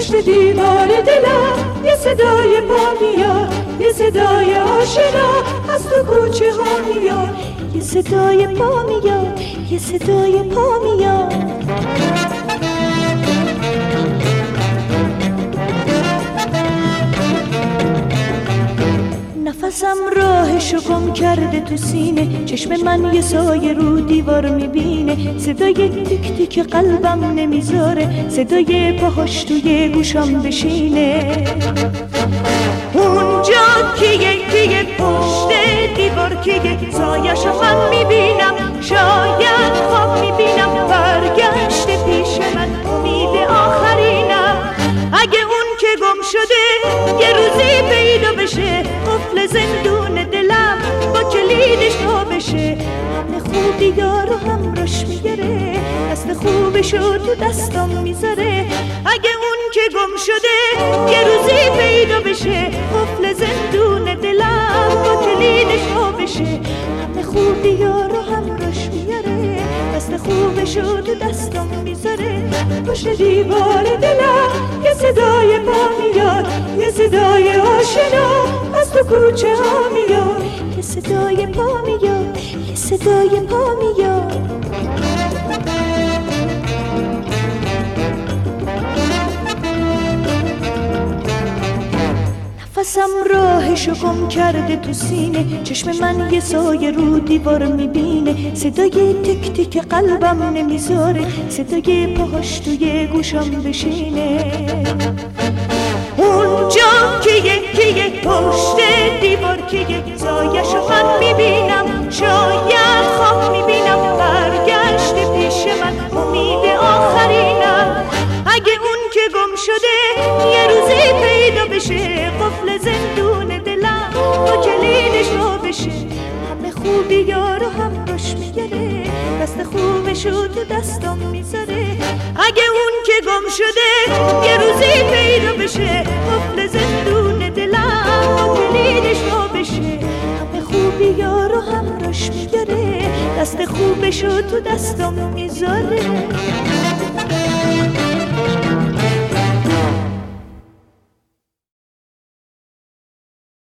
پشت دیوار دلم یه صدای پا میاد، یه صدای آشنا از تو کوچه ها میاد، یه صدای پا میاد، یه صدای پا میاد. نفسم راهشو گم کرده تو سینه، چشم من یه سایه رو دیوار میبینه، صدای تیک تیک قلبم نمیذاره، صدای پاهاش توی گوشم بشینه. اونجا کیه پشت دیوار کیه، سایه‌شو من میبینم، شاید خواب میبینم، برگشت پیش من امید آخرینم. اگه اون که گم شده یه روزی پیدا بشه، قفل زندون دلم با کلیدش تا بشه، همه خوبی یارو همراش میگره، دست خوبشو تو دستم میذاره. اگه اون که گم شده یه روزی پیدا بشه، قفل زندون دلم با کلیدش تا بشه، همه خوبی یارو همراش میگره، دست خوبشو تو دستم میذاره. پشت دیوار دلم یه صدای پا میاد، یه صدای آشنا از تو کوچه ها میاد، یه صدای پا میاد، یه صدای پا میاد. نفسم راهشو گم کرده تو سینه، چشم من یه سایه رو دیوار میبینه، صدای تک تک قلبم نمیذاره، صدای پاهاش توی گوشم بشینه. اونجا کیه پشت دیوار کیه، سایه‌شو من میبینم، شاید خواب میبینم، برگشت پیش من امید آخرینم. اگه اون که گم شده یه روزی پیدا بشه، قفل زندون دلم با کلیدش رو بشه، همه خوبی یارو همراش میگره، دست خوبشو تو دستم میذاره. اگه اون که گم شده یه روزی پیدا بشه، قفل زندون دلم با کلیدش رو بشه، همه خوبی یارو همراش میگره، دست خوبشو تو دستم میذاره.